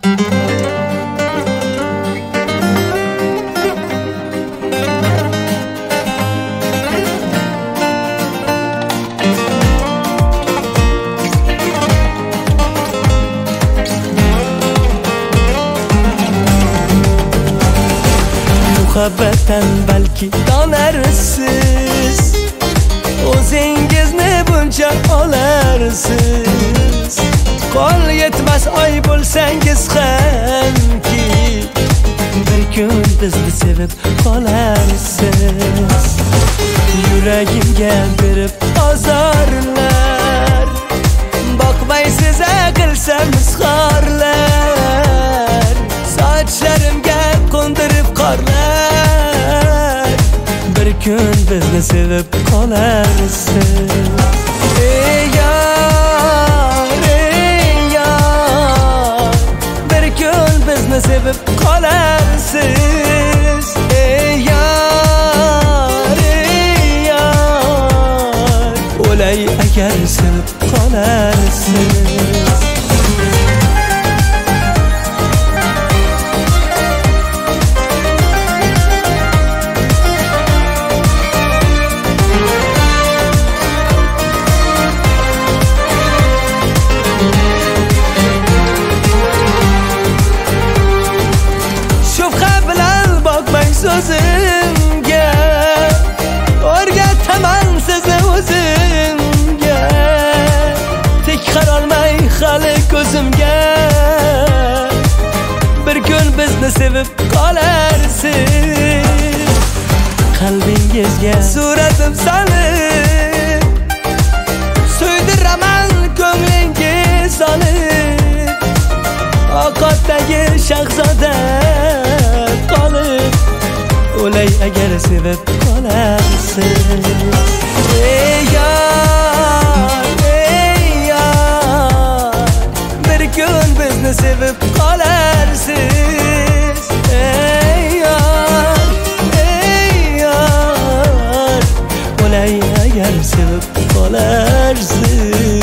Muhabbatdan balki donarsiz, o'zingizni buncha olarsiz. Qo'l yetmas oy bo'lsangiz hamki, bir kun bizni sevib qolarsiz. Yuragimga berib ozorlar, boqmaysiz qilsam misxorlar. Sochlarimga qo'ndirib qorlar, bir kun bizni sevib qolarsiz. Ey yor, bir kun bizni sevib qolarsiz. Ey yor, o'lay agar sevib qolarsiz. So'zimga o'rgataman sizni o'zimga, tek qarolmay hali ko'zimga, bir kun bizni sevib qolarsiz. Qalbingizga suratim solib, suydiraman ko'nglingiz solib, oqotdagi shahzoda qolib, o'lay agar sevib qolarsiz. Ey yor, bir kun bizni sevib qolarsiz. Ey yor, o'lay agar sevib qolarsiz.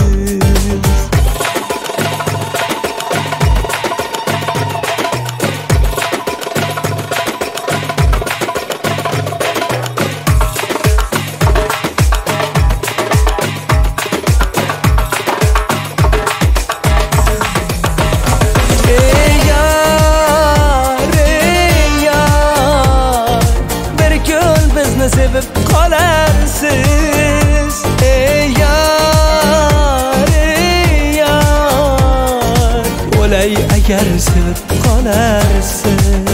Sevib qolarsiz. Ey yor, o'lay agar sevib qolarsiz.